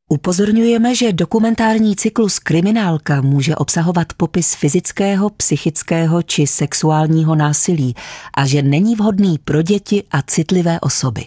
Upozorňujeme, že dokumentární cyklus Kriminálka může obsahovat popis fyzického, psychického či sexuálního násilí a že není vhodný pro děti a citlivé osoby.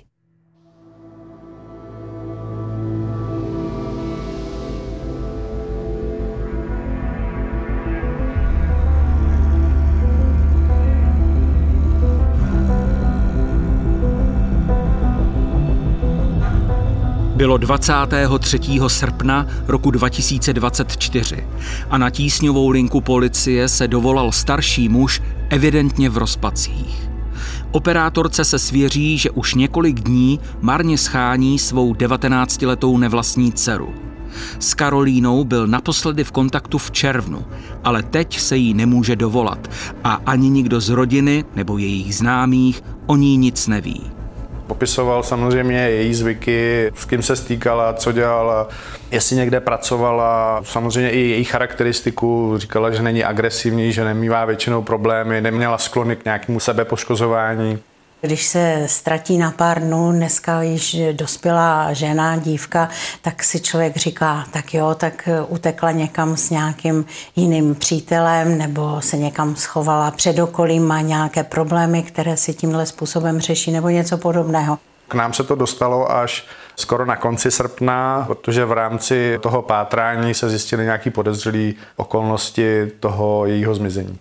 Bylo 23. srpna roku 2024 a na tísňovou linku policie se dovolal starší muž, evidentně v rozpacích. Operátorce se svěří, že už několik dní marně schání svou 19letou nevlastní dceru. S Karolínou byl naposledy v kontaktu v červnu, ale teď se jí nemůže dovolat a ani nikdo z rodiny nebo jejich známých o ní nic neví. Popisoval samozřejmě její zvyky, s kým se stýkala, co dělala, jestli někde pracovala, samozřejmě i její charakteristiku, říkala, že není agresivní, že nemívá většinou problémy, neměla sklony k nějakému sebepoškozování. Když se ztratí na pár dnů, dneska již dospělá žena, dívka, tak si člověk říká, tak jo, tak utekla někam s nějakým jiným přítelem nebo se někam schovala před okolím, má nějaké problémy, které si tímhle způsobem řeší nebo něco podobného. K nám se to dostalo až skoro na konci srpna, protože v rámci toho pátrání se zjistily nějaké podezřelé okolnosti toho jejího zmizení.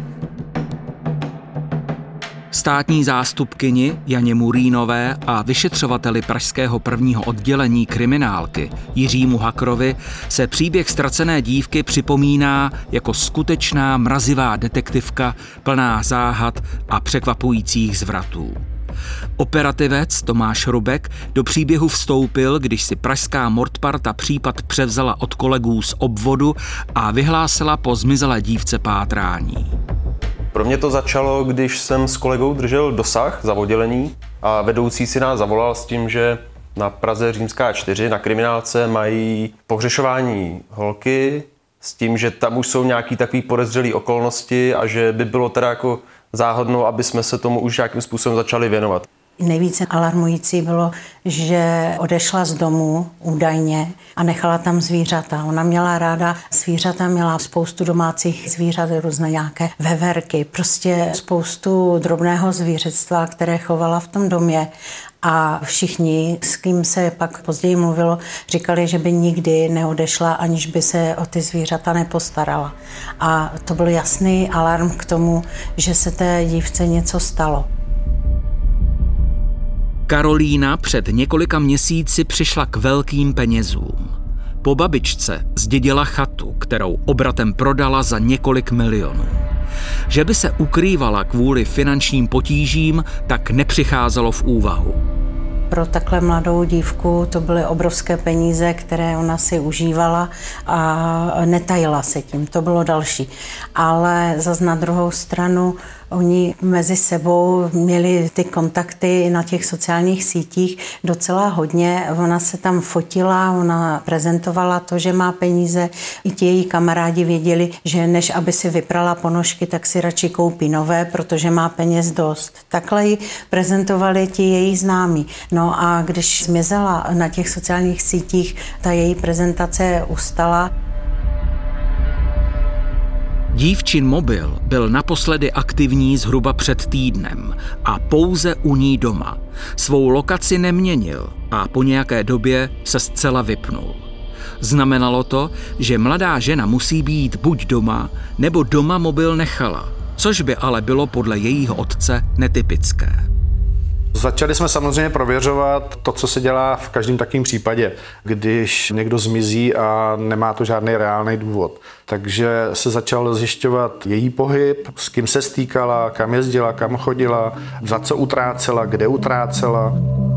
Státní zástupkyni Janě Murínové a vyšetřovateli pražského prvního oddělení kriminálky Jiřímu Hakrovi se příběh ztracené dívky připomíná jako skutečná mrazivá detektivka plná záhad a překvapujících zvratů. Operativec Tomáš Rubek do příběhu vstoupil, když si pražská Mordparta případ převzala od kolegů z obvodu a vyhlásila po zmizelé dívce pátrání. Pro mě to začalo, když jsem s kolegou držel dosah za oddělení a vedoucí si nás zavolal s tím, že na Praze Římská 4 na kriminálce mají pohřešování holky s tím, že tam už jsou nějaký takový podezřelý okolnosti a že by bylo teda jako záhodno, aby jsme se tomu už nějakým způsobem začali věnovat. Nejvíce alarmující bylo, že odešla z domu údajně a nechala tam zvířata. Ona měla ráda zvířata, měla spoustu domácích zvířat, různé nějaké veverky, prostě spoustu drobného zvířectva, které chovala v tom domě. A všichni, s kým se pak později mluvilo, říkali, že by nikdy neodešla, aniž by se o ty zvířata nepostarala. A to byl jasný alarm k tomu, že se té dívce něco stalo. Karolína před několika měsíci přišla k velkým penězům. Po babičce zdědila chatu, kterou obratem prodala za několik milionů. Že by se ukrývala kvůli finančním potížím, tak nepřicházelo v úvahu. Pro takhle mladou dívku to byly obrovské peníze, které ona si užívala a netajila se tím, to bylo další. Ale zas na druhou stranu oni mezi sebou měli ty kontakty na těch sociálních sítích docela hodně. Ona se tam fotila, ona prezentovala to, že má peníze. I ti její kamarádi věděli, že než aby si vyprala ponožky, tak si radši koupí nové, protože má peněz dost. Takhle ji prezentovali ti její známí. No a když zmizela na těch sociálních sítích, ta její prezentace ustala. Dívčin mobil byl naposledy aktivní zhruba před týdnem a pouze u ní doma. Svou lokaci neměnil a po nějaké době se zcela vypnul. Znamenalo to, že mladá žena musí být buď doma, nebo doma mobil nechala, což by ale bylo podle jejího otce netypické. Začali jsme samozřejmě prověřovat to, co se dělá v každém takovém případě, když někdo zmizí a nemá to žádný reálný důvod. Takže se začal zjišťovat její pohyb, s kým se stýkala, kam jezdila, kam chodila, za co utrácela, kde utrácela.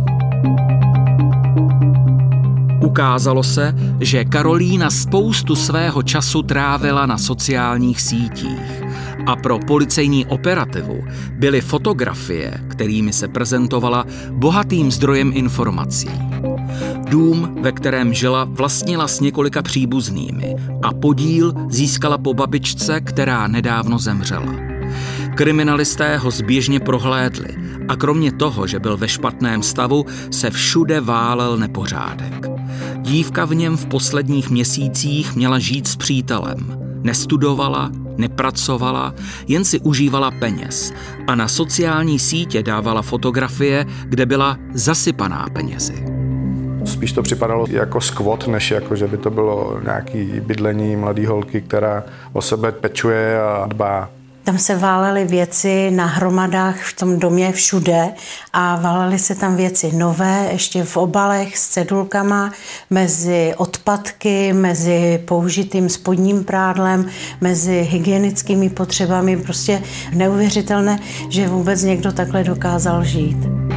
Ukázalo se, že Karolína spoustu svého času trávila na sociálních sítích a pro policejní operativu byly fotografie, kterými se prezentovala, bohatým zdrojem informací. Dům, ve kterém žila, vlastnila s několika příbuznými a podíl získala po babičce, která nedávno zemřela. Kriminalisté ho zběžně prohlédli a kromě toho, že byl ve špatném stavu, se všude válel nepořádek. Dívka v něm v posledních měsících měla žít s přítelem. Nestudovala, nepracovala, jen si užívala peněz a na sociální sítě dávala fotografie, kde byla zasypaná penězi. Spíš to připadalo jako skvot, než jako, že by to bylo nějaké bydlení mladé holky, která o sebe pečuje a dbá. Tam se válely věci na hromadách v tom domě všude a válely se tam věci nové, ještě v obalech s cedulkama, mezi odpadky, mezi použitým spodním prádlem, mezi hygienickými potřebami. Prostě neuvěřitelné, že vůbec někdo takhle dokázal žít.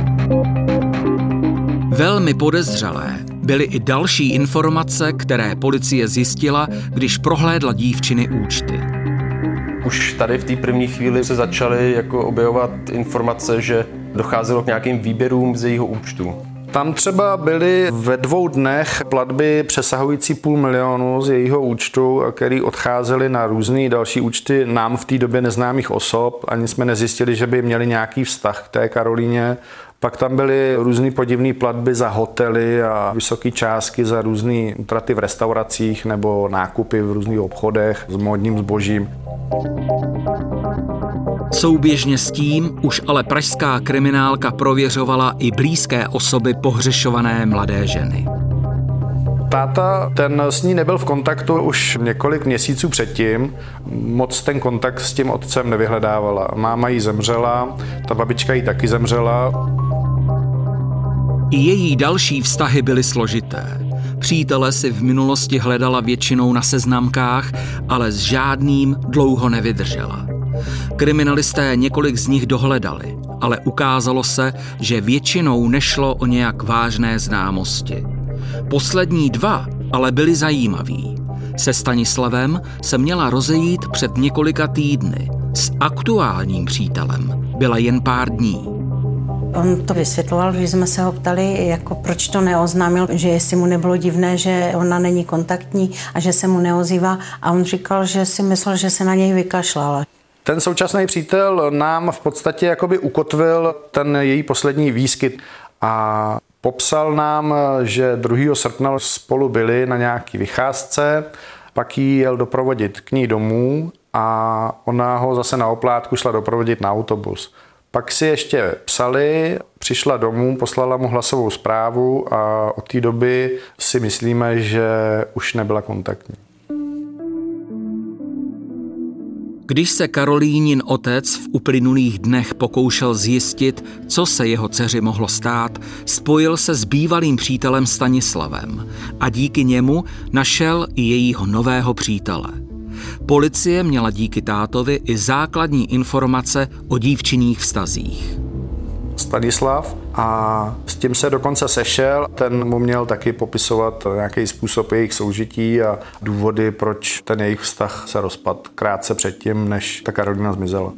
Velmi podezřelé byly i další informace, které policie zjistila, když prohlédla dívčiny účty. Už tady v té první chvíli se začaly jako objevovat informace, že docházelo k nějakým výběrům z jejího účtu. Tam třeba byly ve 2 dnech platby přesahující 500 000 z jejího účtu, které odcházely na různé další účty nám v té době neznámých osob. Ani jsme nezjistili, že by měli nějaký vztah k té Karolíně. Pak tam byly různé podivné platby za hotely a vysoké částky za různé útraty v restauracích nebo nákupy v různých obchodech s módním zbožím. Souběžně s tím už ale pražská kriminálka prověřovala i blízké osoby pohřešované mladé ženy. Táta, ten s ní nebyl v kontaktu už několik měsíců předtím, moc ten kontakt s tím otcem nevyhledávala. Máma jí zemřela, ta babička jí taky zemřela. I její další vztahy byly složité. Přítele si v minulosti hledala většinou na seznamkách, ale s žádným dlouho nevydržela. Kriminalisté několik z nich dohledali, ale ukázalo se, že většinou nešlo o nějak vážné známosti. Poslední 2 ale byli zajímaví. Se Stanislavem se měla rozejít před několika týdny. S aktuálním přítelem byla jen pár dní. On to vysvětloval, když jsme se ho ptali, jako proč to neoznámil, že jestli mu nebylo divné, že ona není kontaktní a že se mu neozývá. A on říkal, že si myslel, že se na něj vykašlala. Ten současný přítel nám v podstatě jakoby ukotvil ten její poslední výskyt a popsal nám, že 2. srpna spolu byli na nějaký vycházce, pak jí jel doprovodit k ní domů a ona ho zase na oplátku šla doprovodit na autobus. Pak si ještě psali, přišla domů, poslala mu hlasovou zprávu a od té doby si myslíme, že už nebyla kontaktní. Když se Karolínin otec v uplynulých dnech pokoušel zjistit, co se jeho dceři mohlo stát, spojil se s bývalým přítelem Stanislavem a díky němu našel i jejího nového přítele. Policie měla díky tátovi i základní informace o dívčinných vztazích. Stanislav a s tím se dokonce sešel, ten mu měl taky popisovat nějaký způsob jejich soužití a důvody, proč ten jejich vztah se rozpadl krátce předtím, než ta Karolína zmizela.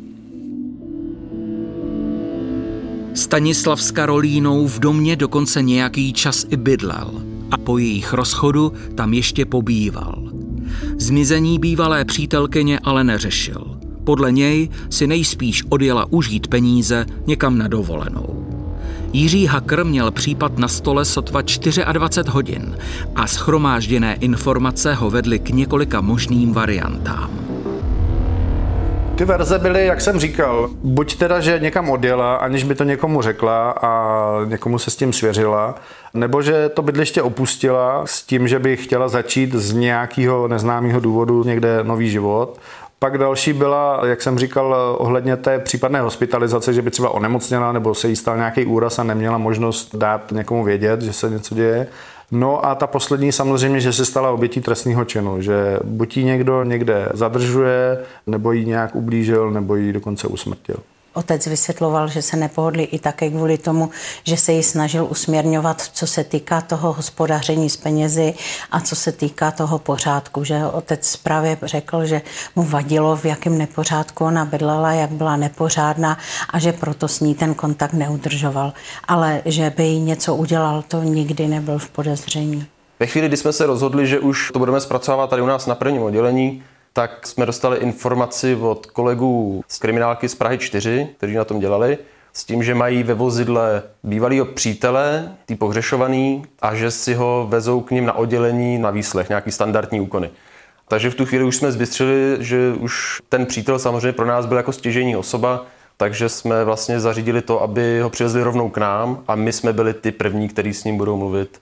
Stanislav s Karolínou v domě dokonce nějaký čas i bydlel a po jejich rozchodu tam ještě pobýval. Zmizení bývalé přítelkyně ale neřešil. Podle něj si nejspíš odjela užít peníze někam na dovolenou. Jiří Hakr měl případ na stole sotva 24 hodin a shromážděné informace ho vedly k několika možným variantám. Ty verze byly, jak jsem říkal, buď teda, že někam odjela, aniž by to někomu řekla a někomu se s tím svěřila, nebo že to bydliště opustila s tím, že by chtěla začít z nějakého neznámého důvodu někde nový život. Pak další byla, jak jsem říkal, ohledně té případné hospitalizace, že by třeba onemocněla nebo se jí stal nějaký úraz a neměla možnost dát někomu vědět, že se něco děje. No a ta poslední samozřejmě, že se stala obětí trestného činu, že buď jí někdo někde zadržuje, nebo jí nějak ublížil, nebo jí dokonce usmrtil. Otec vysvětloval, že se nepohodlí i také kvůli tomu, že se jí snažil usměrňovat, co se týká toho hospodaření s penězi a co se týká toho pořádku. Že otec právě řekl, že mu vadilo, v jakém nepořádku ona bydlela, jak byla nepořádná a že proto s ní ten kontakt neudržoval. Ale že by jí něco udělal, to nikdy nebyl v podezření. Ve chvíli, kdy jsme se rozhodli, že už to budeme zpracovávat tady u nás na prvním oddělení, tak jsme dostali informaci od kolegů z kriminálky z Prahy 4, kteří na tom dělali, s tím, že mají ve vozidle bývalýho přítele, tý pohřešovaný, a že si ho vezou k nim na oddělení na výslech, nějaký standardní úkony. Takže v tu chvíli už jsme zbystřili, že už ten přítel samozřejmě pro nás byl jako stěžejní osoba, takže jsme vlastně zařídili to, aby ho přivezli rovnou k nám a my jsme byli ty první, kteří s ním budou mluvit.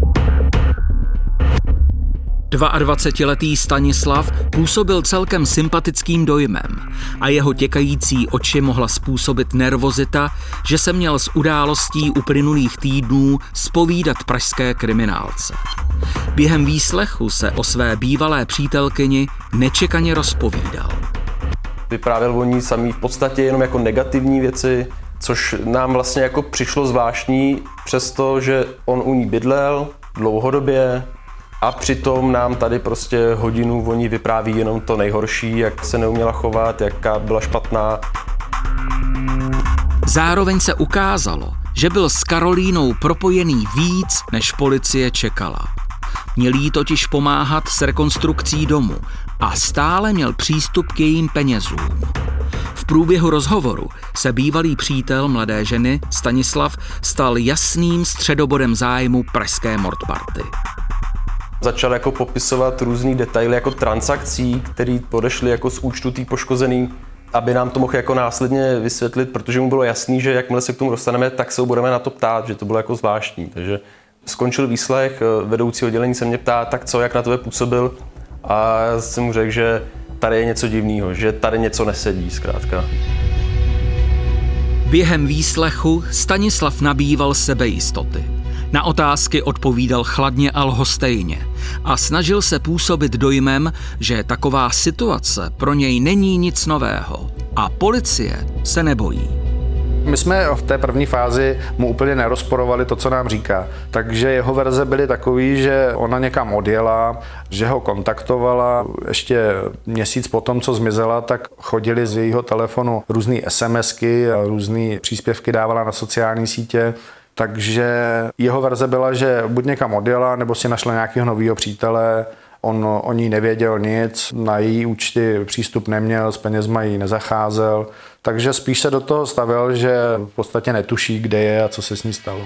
22letý Stanislav působil celkem sympatickým dojmem a jeho těkající oči mohla způsobit nervozita, že se měl z událostí uplynulých týdnů zpovídat pražské kriminálce. Během výslechu se o své bývalé přítelkyni nečekaně rozpovídal. Vyprávěl o ní samý v podstatě jenom jako negativní věci, což nám vlastně jako přišlo zvláštní, přestože on u ní bydlel dlouhodobě a přitom nám tady prostě hodinu o ní vypráví jenom to nejhorší, jak se neuměla chovat, jaká byla špatná. Zároveň se ukázalo, že byl s Karolínou propojený víc, než policie čekala. Měl jí totiž pomáhat s rekonstrukcí domu a stále měl přístup k jejím penězům. V průběhu rozhovoru se bývalý přítel mladé ženy Stanislav stal jasným středobodem zájmu pražské mordparty. Začal jako popisovat různý detaily jako transakcí, které odešly jako z účtu té poškozený, aby nám to mohl jako následně vysvětlit, protože mu bylo jasný, že jakmile se k tomu dostaneme, tak se ho budeme na to ptát, že to bylo jako zvláštní. Takže skončil výslech, vedoucí oddělení se mě ptá, tak co, jak na tebe působil, a jsem mu řekl, že tady je něco divného, že tady něco nesedí zkrátka. Během výslechu Stanislav nabýval sebejistoty. Na otázky odpovídal chladně a lhostejně a snažil se působit dojmem, že taková situace pro něj není nic nového a policie se nebojí. My jsme v té první fázi mu úplně nerozporovali to, co nám říká. Takže jeho verze byly takový, že ona někam odjela, že ho kontaktovala. Ještě měsíc potom, co zmizela, tak chodili z jejího telefonu různý SMSky a různý příspěvky dávala na sociální sítě. Takže jeho verze byla, že buď někam odjela, nebo si našla nějakého nového přítele. On o ní nevěděl nic, na její účty přístup neměl, s penězma jí nezacházel. Takže spíš se do toho stavil, že v podstatě netuší, kde je a co se s ní stalo.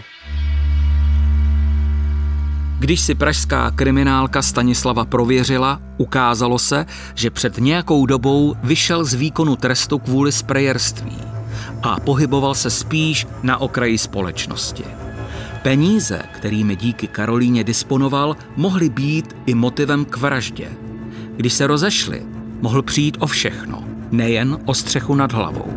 Když si pražská kriminálka Stanislava prověřila, ukázalo se, že před nějakou dobou vyšel z výkonu trestu kvůli sprayerství a pohyboval se spíš na okraji společnosti. Peníze, kterými díky Karolíně disponoval, mohly být i motivem k vraždě. Když se rozešli, mohl přijít o všechno, nejen o střechu nad hlavou.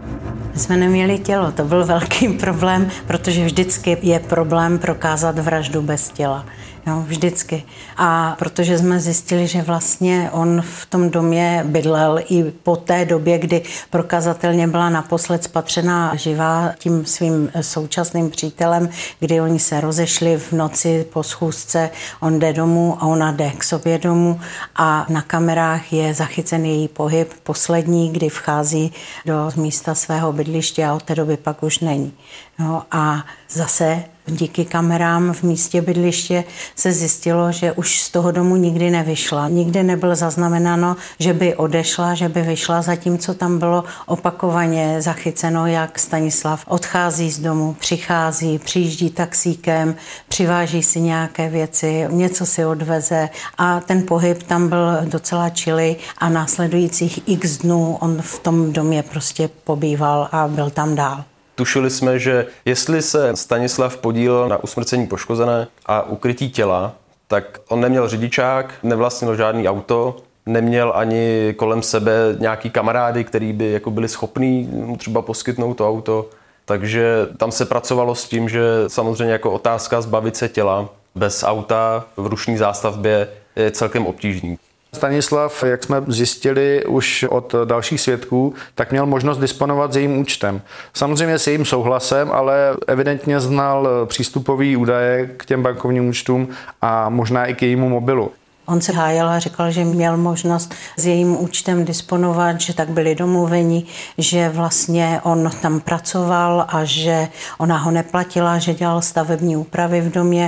My jsme neměli tělo, to byl velký problém, protože vždycky je problém prokázat vraždu bez těla. Jo, vždycky. A protože jsme zjistili, že vlastně on v tom domě bydlel i po té době, kdy prokazatelně byla naposled spatřená živá tím svým současným přítelem, kdy oni se rozešli v noci po schůzce, on jde domů a ona jde k sobě domů a na kamerách je zachycen její pohyb poslední, kdy vchází do místa svého bydliště a od té doby pak už není. No a zase díky kamerám v místě bydliště se zjistilo, že už z toho domu nikdy nevyšla. Nikdy nebylo zaznamenáno, že by odešla, že by vyšla, zatímco tam bylo opakovaně zachyceno, jak Stanislav odchází z domu, přichází, přijíždí taxíkem, přiváží si nějaké věci, něco si odveze a ten pohyb tam byl docela čilý a následujících x dnů on v tom domě prostě pobýval a byl tam dál. Tušili jsme, že jestli se Stanislav podílel na usmrcení poškozené a ukrytí těla, tak on neměl řidičák, nevlastnil žádný auto, neměl ani kolem sebe nějaký kamarády, který by jako byli schopní mu třeba poskytnout to auto. Takže tam se pracovalo s tím, že samozřejmě jako otázka zbavit se těla bez auta v rušné zástavbě je celkem obtížný. Stanislav, jak jsme zjistili už od dalších svědků, tak měl možnost disponovat s jejím účtem. Samozřejmě s jejím souhlasem, ale evidentně znal přístupový údaje k těm bankovním účtům a možná i k jejímu mobilu. On se hájil a říkal, že měl možnost s jejím účtem disponovat, že tak byli domluveni, že vlastně on tam pracoval a že ona ho neplatila, že dělal stavební úpravy v domě.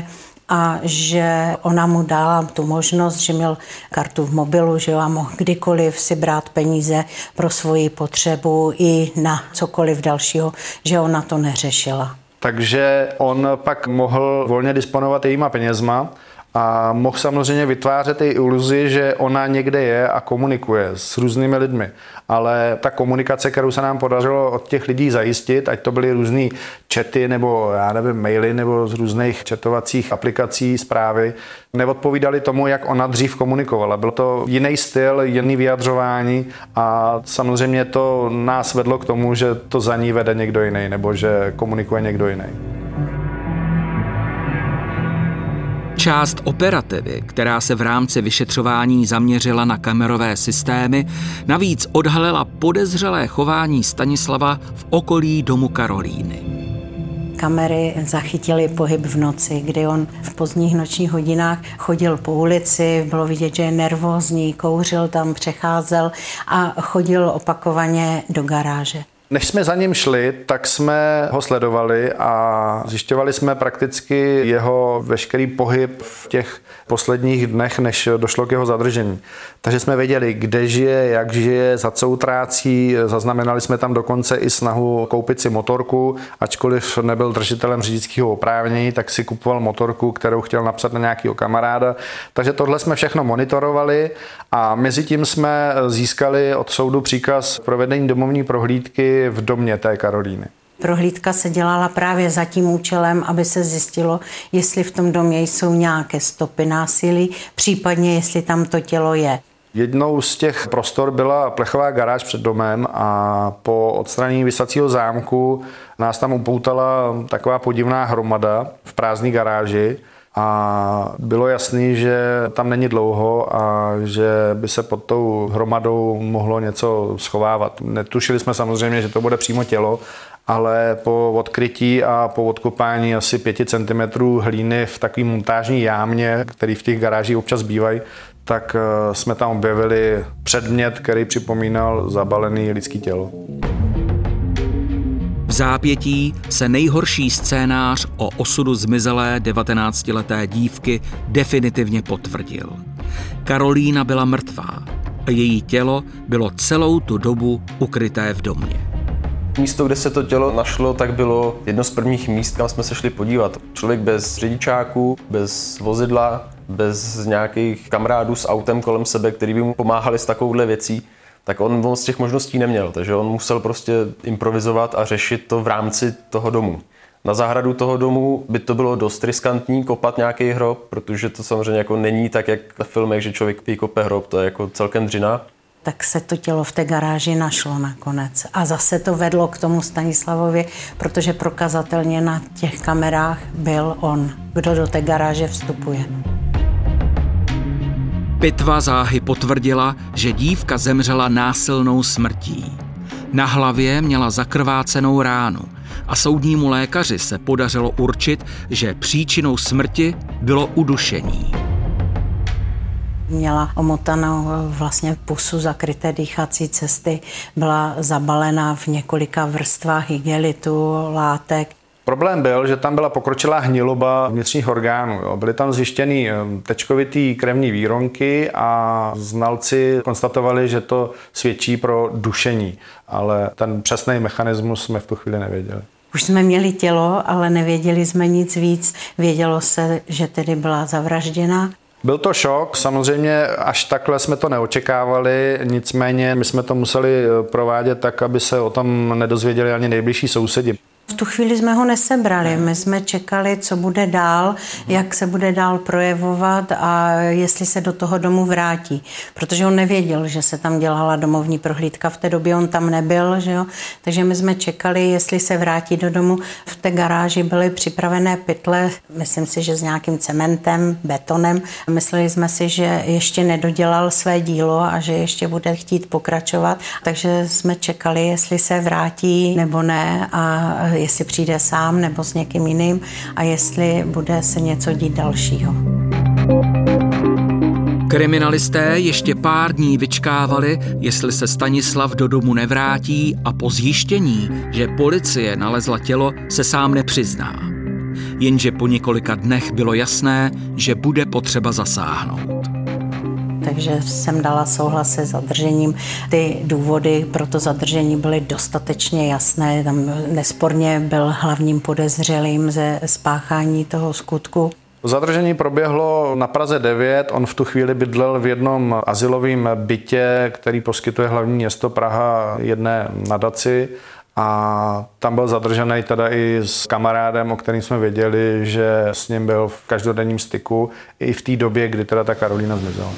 a že ona mu dala tu možnost, že měl kartu v mobilu, že a mohl kdykoliv si brát peníze pro svoji potřebu i na cokoliv dalšího, že ona to neřešila. Takže on pak mohl volně disponovat jejíma penězma a mohl samozřejmě vytvářet i iluzi, že ona někde je a komunikuje s různými lidmi. Ale ta komunikace, kterou se nám podařilo od těch lidí zajistit, ať to byly různý chaty nebo já nevím, maily nebo z různých chatovacích aplikací, zprávy, neodpovídaly tomu, jak ona dřív komunikovala. Byl to jiný styl, jiný vyjadřování a samozřejmě to nás vedlo k tomu, že to za ní vede někdo jiný nebo že komunikuje někdo jiný. Část operativy, která se v rámci vyšetřování zaměřila na kamerové systémy, navíc odhalila podezřelé chování Stanislava v okolí domu Karolíny. Kamery zachytily pohyb v noci, kdy on v pozdních nočních hodinách chodil po ulici, bylo vidět, že je nervózní, kouřil tam, přecházel a chodil opakovaně do garáže. Než jsme za ním šli, tak jsme ho sledovali a zjišťovali jsme prakticky jeho veškerý pohyb v těch posledních dnech, než došlo k jeho zadržení. Takže jsme věděli, kde žije, jak žije, za co utrácí. Zaznamenali jsme tam dokonce i snahu koupit si motorku, ačkoliv nebyl držitelem řidičského oprávnění, tak si kupoval motorku, kterou chtěl napsat na nějakého kamaráda. Takže tohle jsme všechno monitorovali a mezi tím jsme získali od soudu příkaz k provedení domovní prohlídky v domě té Karolíny. Prohlídka se dělala právě za tím účelem, aby se zjistilo, jestli v tom domě jsou nějaké stopy násilí, případně jestli tam to tělo je. Jednou z těch prostor byla plechová garáž před domem a po odstranění visacího zámku nás tam upoutala taková podivná hromada v prázdné garáži a bylo jasný, že tam není dlouho a že by se pod tou hromadou mohlo něco schovávat. Netušili jsme samozřejmě, že to bude přímo tělo, ale po odkrytí a po odkopání asi 5 cm hlíny v takové montážní jámě, který v těch garážích občas bývají, tak jsme tam objevili předmět, který připomínal zabalené lidské tělo. V zápětí se nejhorší scénář o osudu zmizelé 19leté dívky definitivně potvrdil. Karolína byla mrtvá a její tělo bylo celou tu dobu ukryté v domě. Místo, kde se to tělo našlo, tak bylo jedno z prvních míst, kam jsme se šli podívat. Člověk bez řidičáku, bez vozidla, bez nějakých kamarádů s autem kolem sebe, který by mu pomáhali s takovouhle věcí, tak on moc těch možností neměl, takže on musel prostě improvizovat a řešit to v rámci toho domu. Na zahradu toho domu by to bylo dost riskantní kopat nějaký hrob, protože to samozřejmě jako není tak, jak na filmech, že člověk vykope hrob, to je jako celkem dřina. Tak se to tělo v té garáži našlo nakonec. A zase to vedlo k tomu Stanislavovi, protože prokazatelně na těch kamerách byl on, kdo do té garáže vstupuje. Pitva záhy potvrdila, že dívka zemřela násilnou smrtí. Na hlavě měla zakrvácenou ránu a soudnímu lékaři se podařilo určit, že příčinou smrti bylo udušení. Měla omotanou vlastně pusu, zakryté dýchací cesty, byla zabalená v několika vrstvách igelitu, látek. Problém byl, že tam byla pokročilá hniloba vnitřních orgánů. Byly tam zjištěny tečkovitý krevní výronky a znalci konstatovali, že to svědčí pro dušení, ale ten přesný mechanismus jsme v tu chvíli nevěděli. Už jsme měli tělo, ale nevěděli jsme nic víc. Vědělo se, že tedy byla zavražděna. Byl to šok, samozřejmě až takhle jsme to neočekávali, nicméně my jsme to museli provádět tak, aby se o tom nedozvěděli ani nejbližší sousedi. V tu chvíli jsme ho nesebrali, my jsme čekali, co bude dál, jak se bude dál projevovat a jestli se do toho domu vrátí. Protože on nevěděl, že se tam dělala domovní prohlídka, v té době on tam nebyl, že jo? Takže my jsme čekali, jestli se vrátí do domu. V té garáži byly připravené pytle, myslím si, že s nějakým cementem, betonem. Mysleli jsme si, že ještě nedodělal své dílo a že ještě bude chtít pokračovat. Takže jsme čekali, jestli se vrátí nebo ne a jestli přijde sám nebo s někým jiným a jestli bude se něco dít dalšího. Kriminalisté ještě pár dní vyčkávali, jestli se Stanislav do domu nevrátí a po zjištění, že policie nalezla tělo, se sám nepřizná. jenže po několika dnech bylo jasné, že bude potřeba zasáhnout. Takže jsem dala souhlas se zadržením. Ty důvody pro to zadržení byly dostatečně jasné. Tam nesporně byl hlavním podezřelým ze spáchání toho skutku. Zadržení proběhlo na Praze 9. On v tu chvíli bydlel v jednom azylovém bytě, který poskytuje hlavní město Praha jedné nadaci. A tam byl zadržený teda i s kamarádem, o kterým jsme věděli, že s ním byl v každodenním styku i v té době, kdy teda ta Karolína zmizela.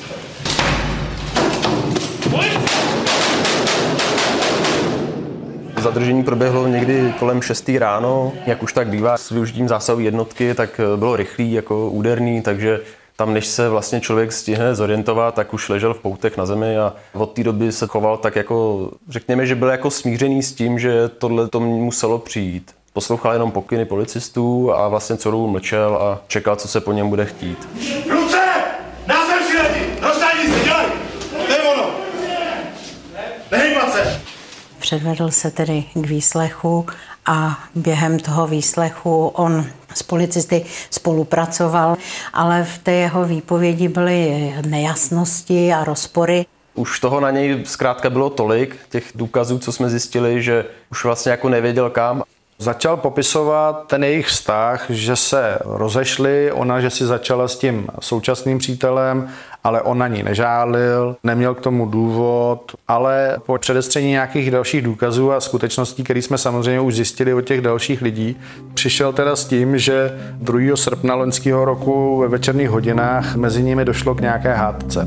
Zadržení proběhlo někdy kolem 6 ráno, jak už tak bývá s využitím zásahové jednotky, tak bylo rychlý, jako úderný, takže tam, než se vlastně člověk stihne zorientovat, tak už ležel v poutech na zemi a od té doby se choval tak jako, řekněme, že byl jako smířený s tím, že tohle to muselo přijít. Poslouchal jenom pokyny policistů a vlastně celou dobu mlčel a čekal, co se po něm bude chtít. Ruce! Na zem si lidi! Rozstání se, dělej! To je ono! Nehejbat se! Předvedl se tedy k výslechu a během toho výslechu on s policisty spolupracoval, ale v té jeho výpovědi byly nejasnosti a rozpory. Už toho na něj zkrátka bylo tolik, těch důkazů, co jsme zjistili, že už vlastně jako nevěděl kam. Začal popisovat ten jejich vztah, že se rozešli, ona, že si začala s tím současným přítelem, ale on na ní nežálil, neměl k tomu důvod, ale po předestření nějakých dalších důkazů a skutečností, které jsme samozřejmě už zjistili od těch dalších lidí, přišel teda s tím, že 2. srpna loňského roku ve večerních hodinách mezi nimi došlo k nějaké hádce.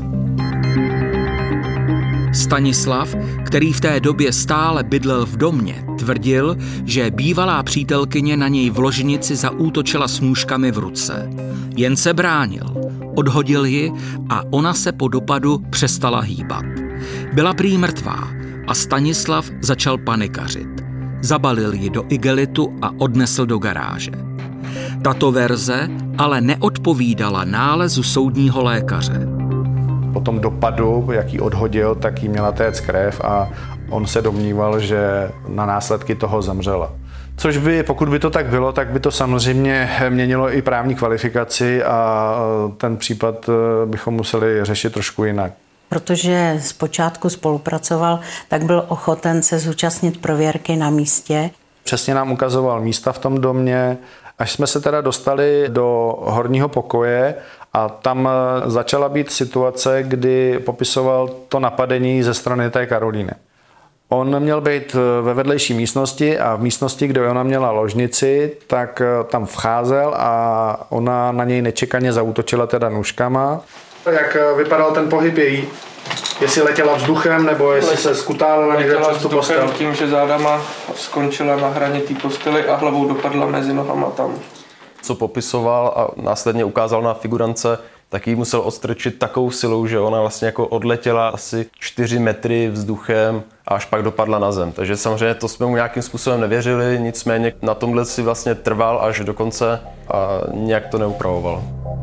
Stanislav, který v té době stále bydlel v domě, tvrdil, že bývalá přítelkyně na něj v ložnici zaútočila s nůžkami v ruce. Jen se bránil, odhodil ji a ona se po dopadu přestala hýbat. Byla prý mrtvá a Stanislav začal panikařit. Zabalil ji do igelitu a odnesl do garáže. Tato verze ale neodpovídala nálezu soudního lékaře. Po tom dopadu, jak ji odhodil, tak jí měla téct krev a on se domníval, že na následky toho zemřela. Což by, pokud by to tak bylo, tak by to samozřejmě měnilo i právní kvalifikaci a ten případ bychom museli řešit trošku jinak. Protože zpočátku spolupracoval, tak byl ochoten se zúčastnit prověrky na místě. Přesně nám ukazoval místa v tom domě, až jsme se teda dostali do horního pokoje a tam začala být situace, kdy popisoval to napadení ze strany té Karolíny. On měl být ve vedlejší místnosti a v místnosti, kde ona měla ložnici, tak tam vcházel a ona na něj nečekaně zaútočila teda nůžkama. Jak vypadal ten pohyb její? Jestli letěla vzduchem, nebo jestli se skutálela někde přes tu postel? Tím, že zádama skončila na hraně té postely a hlavou dopadla mezi nohama tam. Co popisoval a následně ukázal na figurance, tak ji musel odstrčit takovou silou, že ona vlastně jako odletěla asi 4 metry vzduchem a až pak dopadla na zem. Takže samozřejmě to jsme mu nějakým způsobem nevěřili, nicméně na tomhle si vlastně trval až do konce a nějak to neupravoval.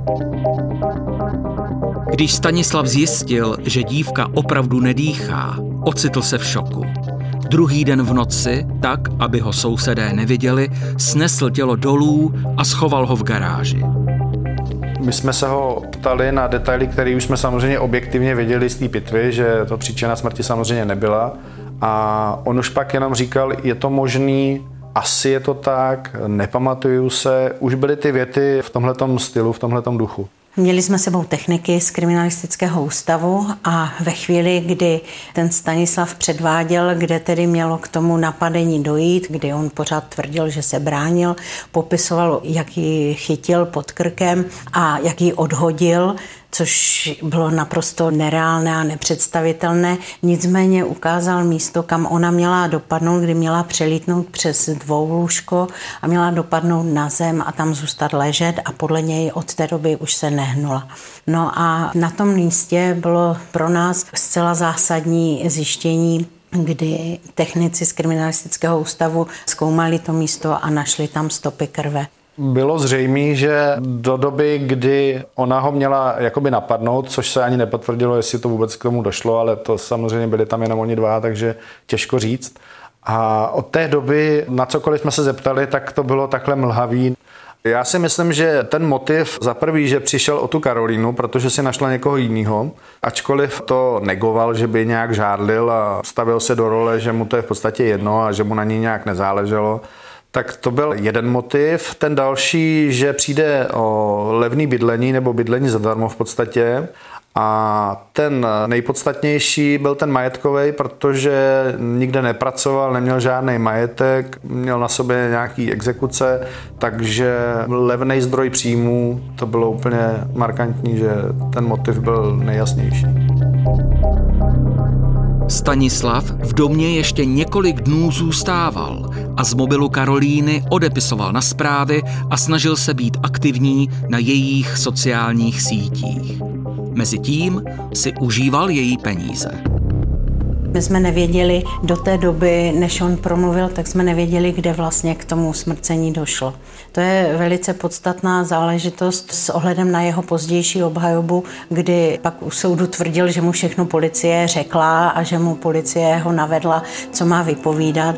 Když Stanislav zjistil, že dívka opravdu nedýchá, ocitl se v šoku. Druhý den v noci, tak, aby ho sousedé neviděli, snesl tělo dolů a schoval ho v garáži. My jsme se ho ptali na detaily, které už jsme samozřejmě objektivně věděli z té pitvy, že to příčina smrti samozřejmě nebyla. A on už pak jenom říkal, je to možný, asi je to tak, nepamatuju se. Už byly ty věty v tomhletom stylu, v tomhletom duchu. Měli jsme sebou techniky z kriminalistického ústavu a ve chvíli, kdy ten Stanislav předváděl, kde tedy mělo k tomu napadení dojít, kdy on pořád tvrdil, že se bránil, popisoval, jak ji chytil pod krkem a jak ji odhodil, což bylo naprosto nereálné a nepředstavitelné. Nicméně ukázal místo, kam ona měla dopadnout, kdy měla přelítnout přes dvoulůžko a měla dopadnout na zem a tam zůstat ležet a podle něj od té doby už se nehnula. No a na tom místě bylo pro nás zcela zásadní zjištění, kdy technici z kriminalistického ústavu zkoumali to místo a našli tam stopy krve. Bylo zřejmé, že do doby, kdy ona ho měla jakoby napadnout, což se ani nepotvrdilo, jestli to vůbec k tomu došlo, ale to samozřejmě byli tam jenom oni dva, takže těžko říct. A od té doby, na cokoliv jsme se zeptali, tak to bylo takhle mlhavý. Já si myslím, že ten motiv za prvý, že přišel o tu Karolínu, protože si našla někoho jiného, ačkoliv to negoval, že by nějak žádlil a stavil se do role, že mu to je v podstatě jedno a že mu na ní nějak nezáleželo, tak to byl jeden motiv. Ten další, že přijde o levný bydlení nebo bydlení zadarmo v podstatě. A ten nejpodstatnější byl ten majetkový, protože nikde nepracoval, neměl žádný majetek, měl na sobě nějaký exekuce, takže levný zdroj příjmů, to bylo úplně markantní, že ten motiv byl nejjasnější. Stanislav v domě ještě několik dnů zůstával a z mobilu Karolíny odepisoval na zprávy a snažil se být aktivní na jejich sociálních sítích. Mezitím si užíval její peníze. My jsme nevěděli do té doby, než on promluvil, tak jsme nevěděli, kde vlastně k tomu usmrcení došlo. To je velice podstatná záležitost s ohledem na jeho pozdější obhajobu, kdy pak u soudu tvrdil, že mu všechno policie řekla a že mu policie ho navedla, co má vypovídat.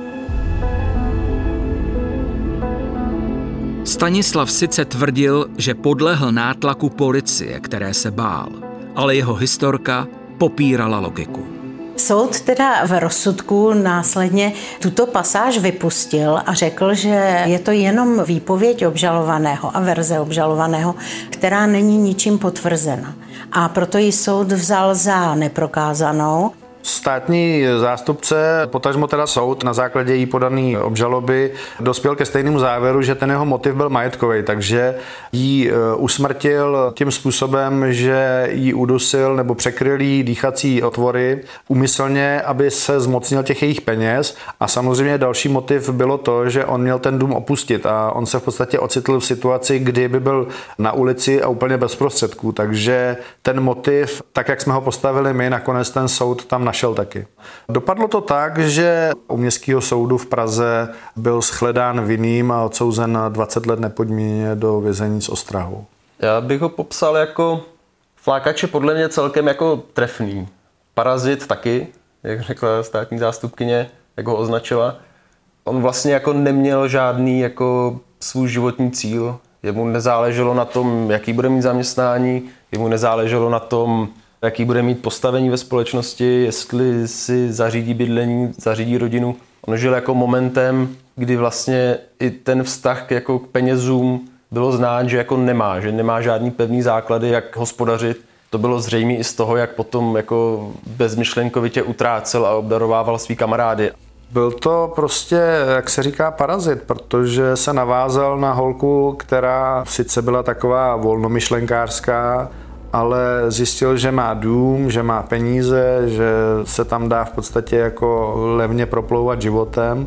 Stanislav sice tvrdil, že podlehl nátlaku policie, které se bál, ale jeho historka popírala logiku. Soud teda v rozsudku následně tuto pasáž vypustil a řekl, že je to jenom výpověď obžalovaného a verze obžalovaného, která není ničím potvrzena. A proto ji soud vzal za neprokázanou. Státní zástupce, potažmo teda soud, na základě jí podané obžaloby dospěl ke stejnému závěru, že ten jeho motiv byl majetkový, takže jí usmrtil tím způsobem, že jí udusil nebo překryl jí dýchací otvory úmyslně, aby se zmocnil těch jejich peněz, a samozřejmě další motiv bylo to, že on měl ten dům opustit a on se v podstatě ocitl v situaci, kdy by byl na ulici a úplně bez prostředků, takže ten motiv, tak jak jsme ho postavili my, nakonec ten soud tam našel taky. Dopadlo to tak, že u Městského soudu v Praze byl shledán vinným a odsouzen na 20 let nepodmíněně do vězení s ostrahou. Já bych ho popsal jako flákače podle mě celkem jako trefný. Parazit taky, jak řekla státní zástupkyně, jak ho označila. On vlastně jako neměl žádný jako svůj životní cíl. Jemu nezáleželo na tom, jaký bude mít zaměstnání, jemu nezáleželo na tom, jaký bude mít postavení ve společnosti, jestli si zařídí bydlení, zařídí rodinu. On žil jako momentem, kdy vlastně i ten vztah jako k penězům bylo znát, že jako nemá žádný pevný základy, jak hospodařit. To bylo zřejmé i z toho, jak potom jako bezmyšlenkovitě utrácel a obdarovával svý kamarády. Byl to prostě, jak se říká, parazit, protože se navázal na holku, která sice byla taková volnomyšlenkářská, ale zjistil, že má dům, že má peníze, že se tam dá v podstatě jako levně proplouvat životem,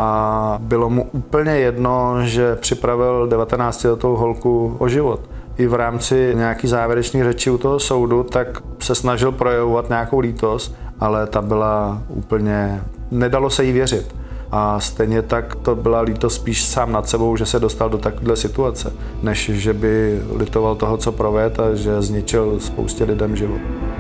a bylo mu úplně jedno, že připravil 19letou holku o život. I v rámci nějaký závěrečné řeči u toho soudu, tak se snažil projevovat nějakou lítost, ale ta byla úplně, nedalo se jí věřit. A stejně tak to byla lítost spíš sám nad sebou, že se dostal do takovéhle situace, než že by litoval toho, co provedl a že zničil spoustě lidem život.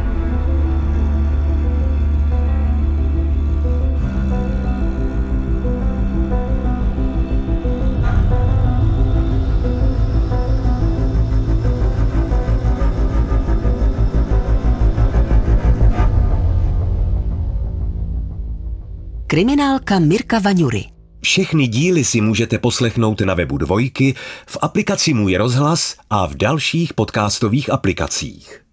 Kriminálka Mirka Vaňury. Všechny díly si můžete poslechnout na webu Dvojky, v aplikaci Můj rozhlas a v dalších podcastových aplikacích.